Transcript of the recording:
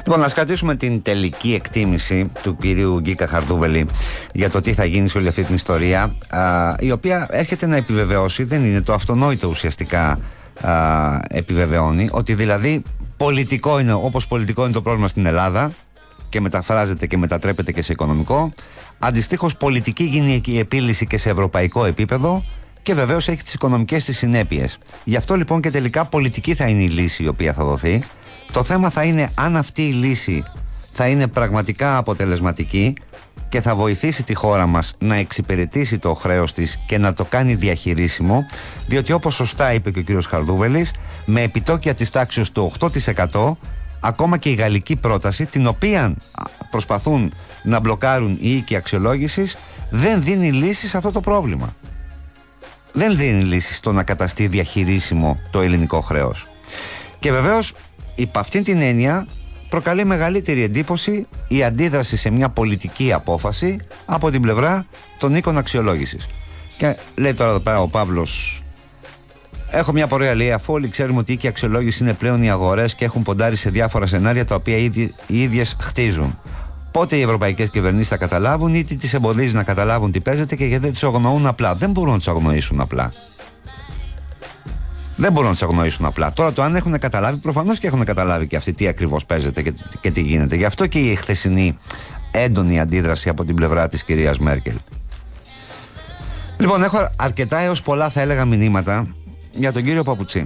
Λοιπόν, να κρατήσουμε την τελική εκτίμηση του κυρίου Γκίκα Χαρδούβελη για το τι θα γίνει σε όλη αυτή την ιστορία, η οποία έρχεται να επιβεβαιώσει, δεν είναι το αυτονόητο ουσιαστικά, επιβεβαιώνει ότι δηλαδή πολιτικό είναι, όπως πολιτικό είναι το πρόβλημα στην Ελλάδα και μεταφράζεται και μετατρέπεται και σε οικονομικό, αντιστοίχως πολιτική γίνει η επίλυση και σε ευρωπαϊκό επίπεδο και βεβαίως έχει τις οικονομικές της συνέπειες. Γι' αυτό λοιπόν και τελικά πολιτική θα είναι η λύση η οποία θα δοθεί. Το θέμα θα είναι αν αυτή η λύση θα είναι πραγματικά αποτελεσματική και θα βοηθήσει τη χώρα μας να εξυπηρετήσει το χρέος της και να το κάνει διαχειρίσιμο, διότι όπως σωστά είπε και ο κύριος Χαρδούβελης, με επιτόκια της τάξης του 8%, ακόμα και η γαλλική πρόταση, την οποία προσπαθούν να μπλοκάρουν οι οίκοι αξιολόγησης, δεν δίνει λύση σε αυτό το πρόβλημα. Δεν δίνει λύση στο να καταστεί διαχειρίσιμο το ελληνικό χρέος. Και βεβαίως, υπ' αυτήν την έννοια, προκαλεί μεγαλύτερη εντύπωση η αντίδραση σε μια πολιτική απόφαση από την πλευρά των οίκων αξιολόγησης. Και λέει τώρα εδώ πέρα ο Παύλος, έχω μια πορεία, λέει, αφού όλοι ξέρουμε ότι οι οίκοι αξιολόγηση είναι πλέον οι αγορές και έχουν ποντάρει σε διάφορα σενάρια τα οποία οι ίδιες χτίζουν. Πότε οι ευρωπαϊκές κυβερνήσεις θα καταλάβουν ή τι τις εμποδίζει να καταλάβουν τι παίζεται και γιατί δεν τις αγνοούν απλά. Δεν μπορούν να τις αγνοήσουν απλά. Δεν μπορούν να τις αγνοήσουν απλά. Τώρα το αν έχουν καταλάβει, προφανώς και έχουν καταλάβει και αυτοί τι ακριβώς παίζεται και τι γίνεται. Γι' αυτό και η χθεσινή έντονη αντίδραση από την πλευρά της κυρίας Μέρκελ. Λοιπόν, έχω αρκετά έως πολλά θα έλεγα μηνύματα για τον κύριο Παπουτσί.